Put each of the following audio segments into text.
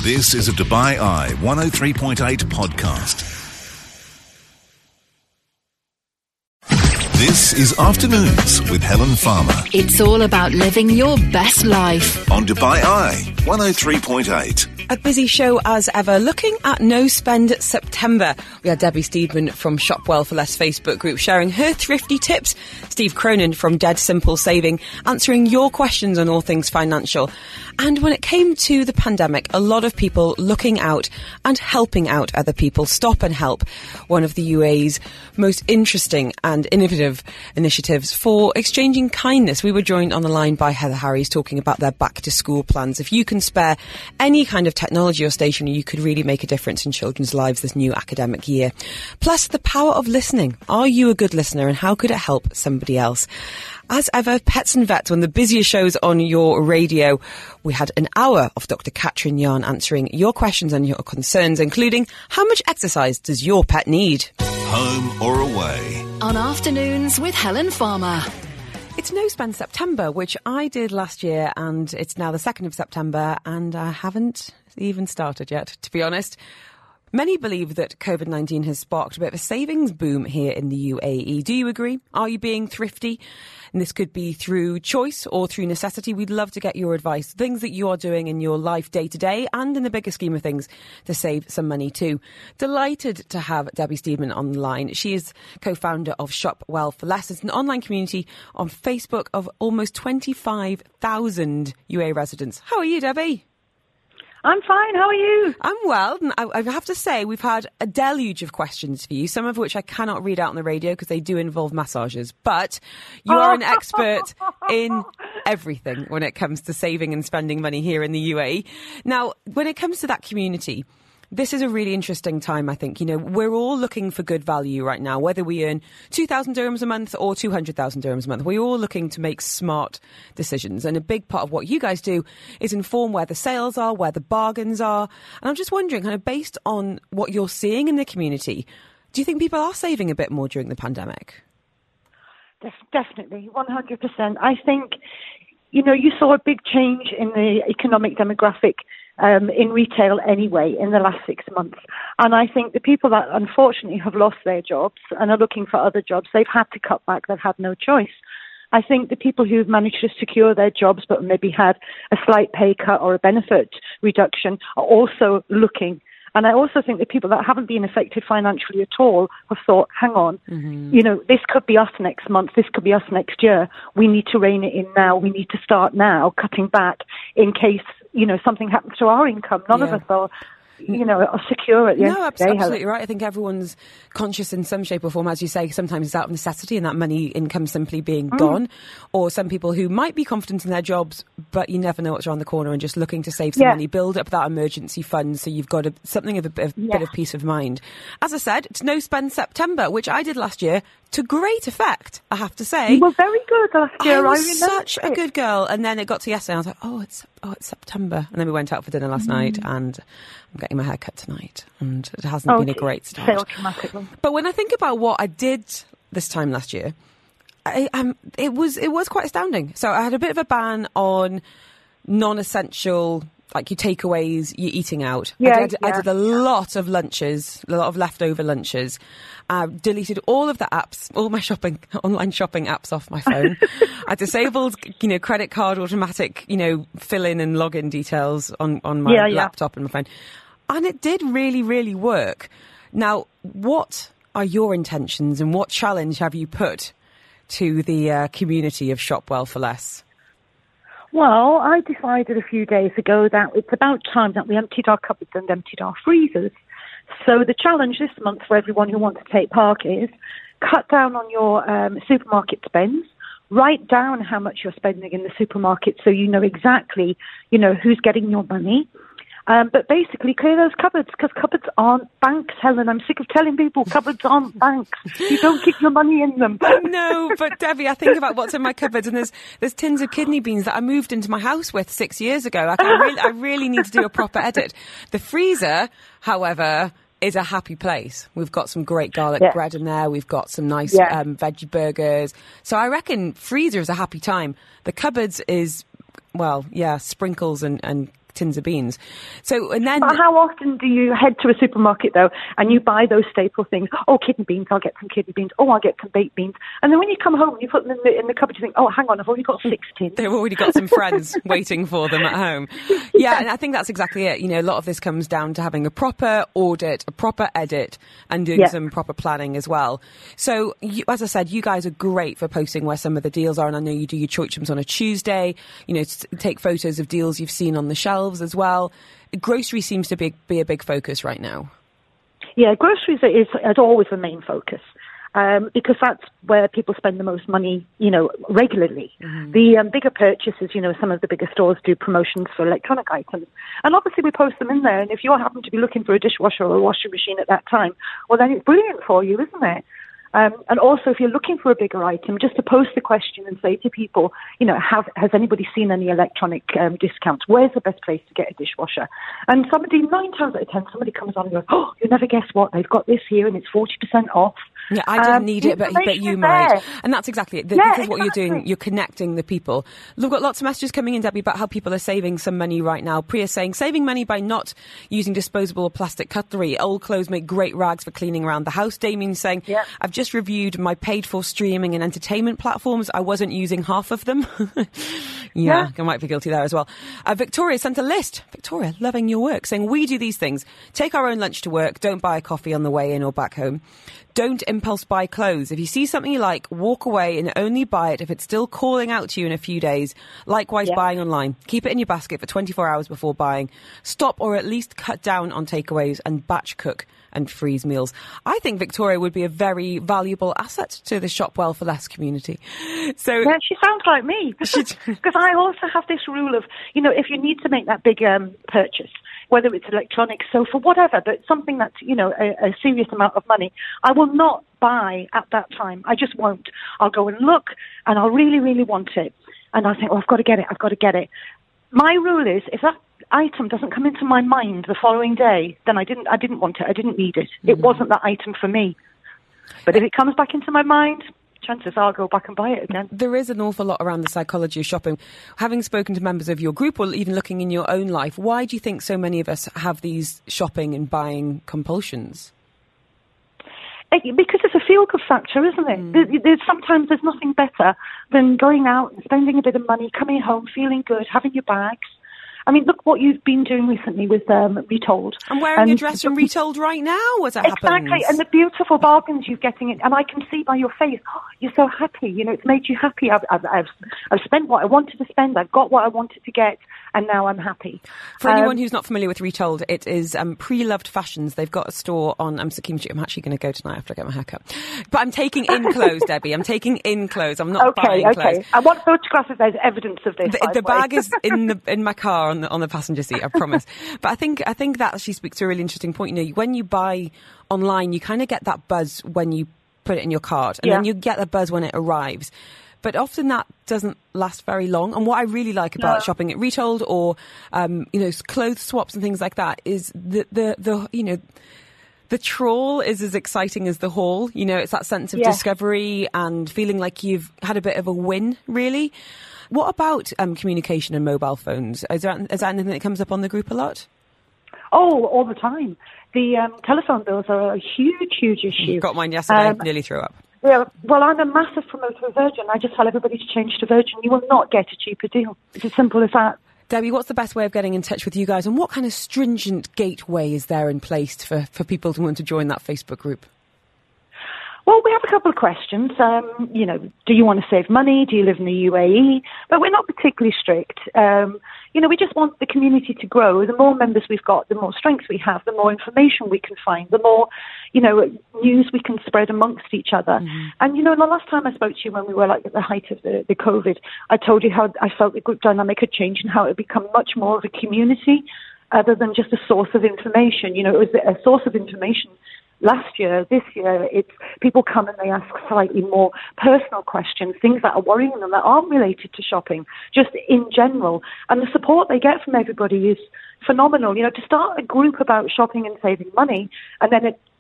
This is a Dubai Eye 103.8 podcast. This is Afternoons with Helen Farmer. It's all about living your best life. On Dubai Eye 103.8. A busy show as ever, looking at No Spend September. We had Debbie Steedman from Shop Well for Less Facebook group sharing her thrifty tips. Steve Cronin from Dead Simple Saving answering your questions on all things financial. And when it came to the pandemic, a lot of people looking out and helping out other people. Stop and Help, one of the UAE's most interesting and innovative initiatives for exchanging kindness. We were joined on the line by Heather Harries talking about their back to school plans. If you can spare any kind of technology or stationery, you could really make a difference in children's lives this new academic year. Plus, the power of listening. Are you a good listener and how could it help somebody else? As ever, Pets and Vets, one of the busiest shows on your radio. We had an hour of Dr. Katrin Yarn answering your questions and your concerns, including how much exercise does your pet need? Home or away? On Afternoons with Helen Farmer. It's No Spend September, which I did last year, and it's now the 2nd of September, and I haven't even started yet, to be honest. Many believe that COVID-19 has sparked a bit of a savings boom here in the UAE. Do you agree? Are you being thrifty? And this could be through choice or through necessity. We'd love to get your advice, things that you are doing in your life day to day and in the bigger scheme of things to save some money too. Delighted to have Debbie Steedman on the line. She is co-founder of Shop Well for Less. It's an online community on Facebook of almost 25,000 UAE residents. How are you, Debbie? I'm fine. How are you? I'm well. And I have to say, we've had a deluge of questions for you, some of which I cannot read out on the radio because they do involve massages. But you are an expert in everything when it comes to saving and spending money here in the UAE. Now, when it comes to that community, this is a really interesting time, I think. You know, we're all looking for good value right now, whether we earn 2,000 dirhams a month or 200,000 dirhams a month. We're all looking to make smart decisions. And a big part of what you guys do is inform where the sales are, where the bargains are. And I'm just wondering, kind of based on what you're seeing in the community, do you think people are saving a bit more during the pandemic? Definitely, 100%. I think, you know, you saw a big change in the economic demographic in retail anyway in the last 6 months. And I think the people that unfortunately have lost their jobs and are looking for other jobs, they've had to cut back, they've had no choice. I think the people who've managed to secure their jobs but maybe had a slight pay cut or a benefit reduction are also looking. And I also think the people that haven't been affected financially at all have thought, hang on, you know, this could be us next month, this could be us next year. We need to rein it in now. We need to start now, cutting back in case, you know, something happens to our income. None of us are, you know, are secure at the end of the day. No, absolutely right. I think everyone's conscious in some shape or form, as you say. Sometimes it's out of necessity and that money income simply being gone. Or some people who might be confident in their jobs, but you never know what's around the corner and just looking to save some money, build up that emergency fund so you've got something of a bit of peace of mind. As I said, it's No Spend September, which I did last year to great effect, I have to say. You were very good last year. I was such a good girl. And then it got to yesterday and I was like, it's September. And then we went out for dinner last night and I'm getting my hair cut tonight. And it hasn't been a great start. But when I think about what I did this time last year, it was quite astounding. So I had a bit of a ban on non-essential, like your takeaways, your eating out. I did a lot of lunches, a lot of leftover lunches. Deleted all of the apps, all my online shopping apps off my phone. I disabled, you know, credit card automatic, you know, fill in and login details on my laptop and my phone. And it did really, really work. Now, what are your intentions and what challenge have you put to the community of Shop Well for Less? Well, I decided a few days ago that it's about time that we emptied our cupboards and emptied our freezers. So the challenge this month for everyone who wants to take part is cut down on your supermarket spends. Write down how much you're spending in the supermarket so you know exactly, you know, who's getting your money. But basically clear those cupboards because cupboards aren't banks, Helen. I'm sick of telling people cupboards aren't banks. You don't keep your money in them. No, but Debbie, I think about what's in my cupboards and there's tins of kidney beans that I moved into my house with 6 years ago. Like, I really need to do a proper edit. The freezer, however, is a happy place. We've got some great garlic bread in there. We've got some nice veggie burgers. So I reckon freezer is a happy time. The cupboards is, well, sprinkles and tins of beans. So, and then... But how often do you head to a supermarket, though, and you buy those staple things? Oh, kidney beans, I'll get some kidney beans. Oh, I'll get some baked beans. And then when you come home, you put them in the cupboard, you think, oh, hang on, I've already got 6 tins. They've already got some friends waiting for them at home. Yeah, and I think that's exactly it. You know, a lot of this comes down to having a proper audit, a proper edit, and doing some proper planning as well. So, as I said, you guys are great for posting where some of the deals are, and I know you do your choichums on a Tuesday, you know, to take photos of deals you've seen on the shelves as well. Grocery seems to be a big focus right now. Yeah, groceries is always the main focus. Because that's where people spend the most money, you know, regularly. Mm-hmm. The bigger purchases, you know, some of the bigger stores do promotions for electronic items. And obviously we post them in there. And if you happen to be looking for a dishwasher or a washing machine at that time, well, then it's brilliant for you, isn't it? And also, if you're looking for a bigger item, just to post the question and say to people, you know, has anybody seen any electronic discounts? Where's the best place to get a dishwasher? And 9 times out of 10, somebody comes on and goes, oh, you'll never guess what, they've got this here and it's 40% off. Yeah, I didn't need it, but you might. And that's exactly it. This is what you're doing. You're connecting the people. We've got lots of messages coming in, Debbie, about how people are saving some money right now. Priya saying, saving money by not using disposable or plastic cutlery. Old clothes make great rags for cleaning around the house. Damien saying, I've just reviewed my paid-for streaming and entertainment platforms. I wasn't using half of them. I might be guilty there as well. Victoria sent a list. Victoria, loving your work, saying, we do these things. Take our own lunch to work. Don't buy a coffee on the way in or back home. Don't impulse buy clothes. If you see something you like, walk away and only buy it if it's still calling out to you in a few days. Likewise, buying online. Keep it in your basket for 24 hours before buying. Stop or at least cut down on takeaways and batch cook and freeze meals. I think Victoria would be a very valuable asset to the Shop Well for Less community. So yeah, she sounds like me. Because I also have this rule of, you know, if you need to make that big purchase, whether it's electronics, sofa, whatever, but something that's, you know, a serious amount of money, I will not buy at that time. I just won't. I'll go and look, and I'll really, really want it. And I'll think, oh, I've got to get it. My rule is, if that item doesn't come into my mind the following day, then I didn't want it. I didn't need it. It wasn't that item for me. But if it comes back into my mind, chances are I'll go back and buy it again. There is an awful lot around the psychology of shopping. Having spoken to members of your group, or even looking in your own life, why do you think so many of us have these shopping and buying compulsions? Because it's a feel-good factor, isn't it? Sometimes there's nothing better than going out and spending a bit of money, coming home, feeling good, having your bags. I mean, look what you've been doing recently with Retold. I'm wearing a dress from Retold right now, as it happens. Exactly, and the beautiful bargains you're getting. And I can see by your face, oh, you're so happy. You know, it's made you happy. I've spent what I wanted to spend. I've got what I wanted to get, and now I'm happy. For anyone who's not familiar with Retold, it is Pre-Loved Fashions. They've got a store on Sakim Street. I'm actually going to go tonight after I get my haircut. But I'm taking in clothes, Debbie. I'm taking in clothes. I'm not buying clothes. I want photographs if there's evidence of this. The bag is in my car on the passenger seat, I promise. But I think that actually speaks to a really interesting point. You know, when you buy online, you kind of get that buzz when you put it in your cart, and then you get the buzz when it arrives. But often that doesn't last very long. And what I really like about shopping at Retold or clothes swaps and things like that is the trawl is as exciting as the haul. You know, it's that sense of discovery and feeling like you've had a bit of a win, really. What about communication and mobile phones? Is that anything that comes up on the group a lot? Oh, all the time. The telephone bills are a huge, huge issue. Got mine yesterday, nearly threw up. Yeah, well, I'm a massive promoter of Virgin. I just tell everybody to change to Virgin. You will not get a cheaper deal. It's as simple as that. Debbie, what's the best way of getting in touch with you guys? And what kind of stringent gateway is there in place for people to want to join that Facebook group? Well, we have a couple of questions. Do you want to save money? Do you live in the UAE? But we're not particularly strict. We just want the community to grow. The more members we've got, the more strength we have, the more information we can find, the more, news we can spread amongst each other. Mm-hmm. And, the last time I spoke to you when we were at the height of the COVID, I told you how I felt the group dynamic had changed and how it had become much more of a community other than just a source of information. It was a source of information last year. This year, it's people come and they ask slightly more personal questions, things that are worrying them that aren't related to shopping, just in general. And the support they get from everybody is phenomenal. To start a group about shopping and saving money, and then it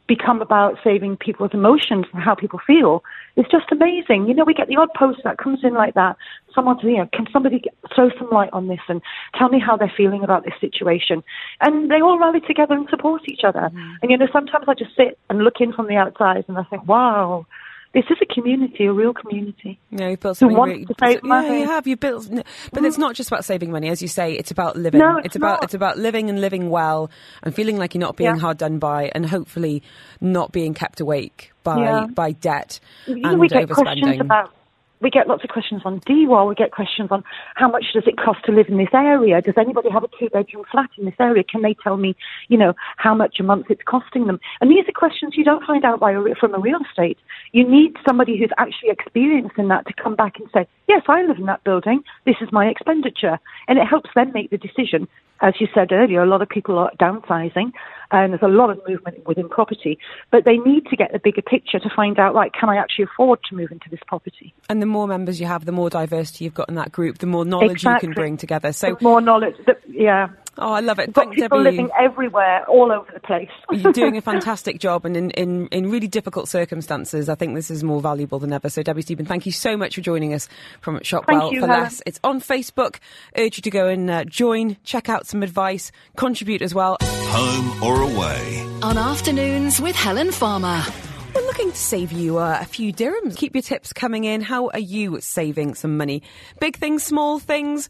become about saving people's emotions and how people feel. It's just amazing. You know, we get the odd post that comes in like that. Someone, can somebody throw some light on this and tell me how they're feeling about this situation? And they all rally together and support each other. And, you know, sometimes I just sit and look in from the outside and I think, wow, this is a community, a real community. Yeah, you've built something really, to save money. Yeah, you have. You built, but it's not just about saving money, as you say. It's about living. No, it's about living and living well, and feeling like you're not being hard done by, and hopefully not being kept awake by debt and overspending. We get lots of questions on DWAL. We get questions on how much does it cost to live in this area? Does anybody have a 2-bedroom flat in this area? Can they tell me, you know, how much a month it's costing them? And these are questions you don't find out from a real estate. You need somebody who's actually experienced in that to come back and say, yes, I live in that building. This is my expenditure. And it helps them make the decision. As you said earlier, a lot of people are downsizing and there's a lot of movement within property, but they need to get the bigger picture to find out, right, can I actually afford to move into this property? And the more members you have, the more diversity you've got in that group, the more knowledge you can bring together. So the more knowledge, Oh, I love it. Thanks, people Debbie. Living everywhere, all over the place. You're doing a fantastic job, and in really difficult circumstances, I think this is more valuable than ever. So, Debbie Stephen, thank you so much for joining us from Shopwell for Less. It's on Facebook. Urge you to go and join, check out some advice, contribute as well. Home or away? On Afternoons with Helen Farmer. We're looking to save you a few dirhams. Keep your tips coming in. How are you saving some money? Big things, small things.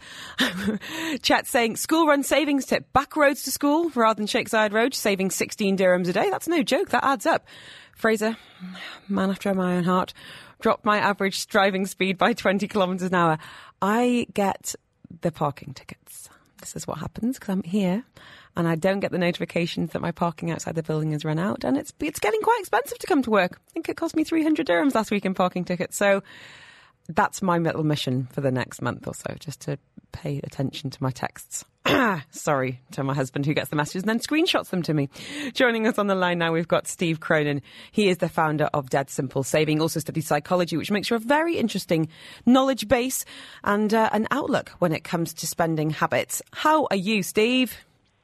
Chat saying, school run savings tip. Back roads to school rather than Sheikh Zayed Road, saving 16 dirhams a day. That's no joke. That adds up. Fraser, man after my own heart, dropped my average driving speed by 20 kilometres an hour. I get the parking tickets. This is what happens because I'm here. And I don't get the notifications that my parking outside the building has run out. And it's getting quite expensive to come to work. I think it cost me 300 dirhams last week in parking tickets. So that's my little mission for the next month or so, just to pay attention to my texts. Sorry to my husband who gets the messages and then screenshots them to me. Joining us on the line now, we've got Steve Cronin. He is the founder of Dead Simple Saving, also studies psychology, which makes for a very interesting knowledge base and an outlook when it comes to spending habits. How are you, Steve?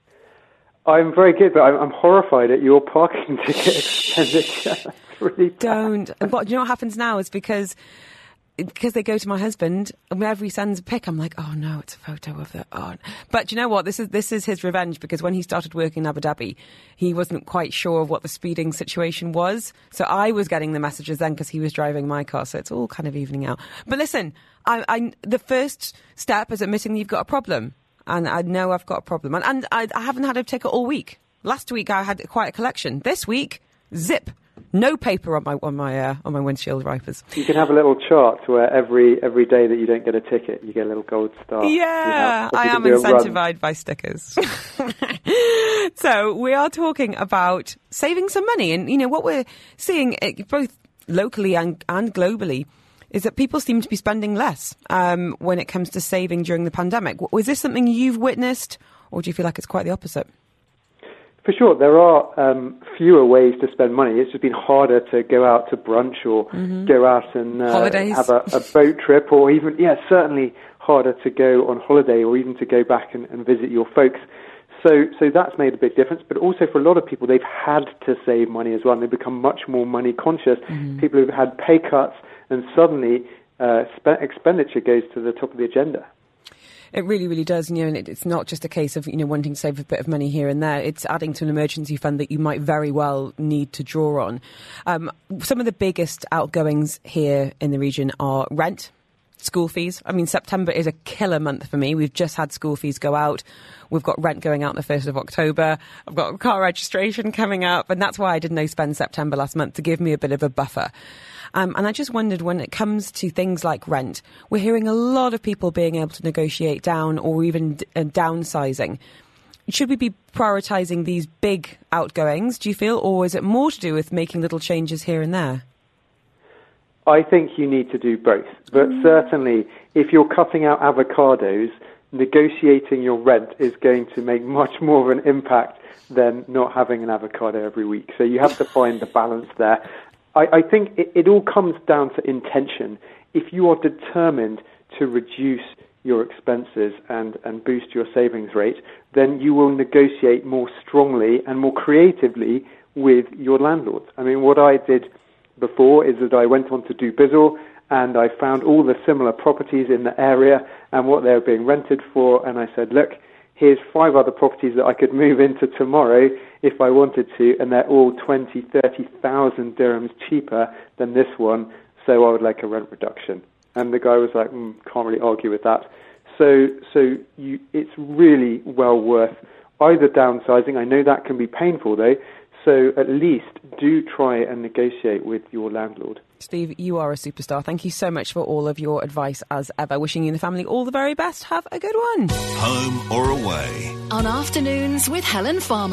I'm very good, but I'm horrified at your parking ticket expenditure. It's really bad. Don't. What, do you know what happens now is because they go to my husband, and whenever he sends a pic, I'm like, oh no, it's a photo of the. Oh. But do you know what? This is his revenge, because when he started working in Abu Dhabi, he wasn't quite sure of what the speeding situation was. So I was getting the messages then because he was driving my car. So it's all kind of evening out. But listen, the first step is admitting that you've got a problem. And I know I've got a problem. And I haven't had a ticket all week. Last week I had quite a collection. This week, zip. No paper on my windshield wipers. You can have a little chart where every day that you don't get a ticket, you get a little gold star. Yeah, I am incentivized by stickers. So we are talking about saving some money. And, you know, what we're seeing both locally and globally is that people seem to be spending less when it comes to saving during the pandemic. Was this something you've witnessed, or do you feel like it's quite the opposite? For sure, there are fewer ways to spend money. It's just been harder to go out to brunch or go out and have a boat trip, or even, certainly harder to go on holiday or even to go back and visit your folks. So that's made a big difference. But also for a lot of people, they've had to save money as well, and they've become much more money conscious. People who've had pay cuts, and suddenly expenditure goes to the top of the agenda. It really, really does. And it's not just a case of, wanting to save a bit of money here and there. It's adding to an emergency fund that you might very well need to draw on. Some of the biggest outgoings here in the region are rent, school fees. I mean, September is a killer month for me. We've just had school fees go out. We've got rent going out on the 1st of October. I've got car registration coming up. And that's why I did no spend September last month, to give me a bit of a buffer. And I just wondered, when it comes to things like rent, we're hearing a lot of people being able to negotiate down or even downsizing. Should we be prioritising these big outgoings, do you feel, or is it more to do with making little changes here and there? I think you need to do both. But certainly, if you're cutting out avocados, negotiating your rent is going to make much more of an impact than not having an avocado every week. So you have to find the balance there. I think it all comes down to intention. If you are determined to reduce your expenses and boost your savings rate, then you will negotiate more strongly and more creatively with your landlords. I mean, what I did before is that I went on to Dubizzle and I found all the similar properties in the area and what they were being rented for, and I said, look, here's 5 other properties that I could move into tomorrow if I wanted to, and they're all 20,000, 30,000 dirhams cheaper than this one, so I would like a rent reduction. And the guy was like, can't really argue with that. So it's really well worth either downsizing. I know that can be painful though, so at least do try and negotiate with your landlord. Steve, you are a superstar. Thank you so much for all of your advice as ever. Wishing you and the family all the very best. Have a good one. Home or away. On Afternoons with Helen Farmer.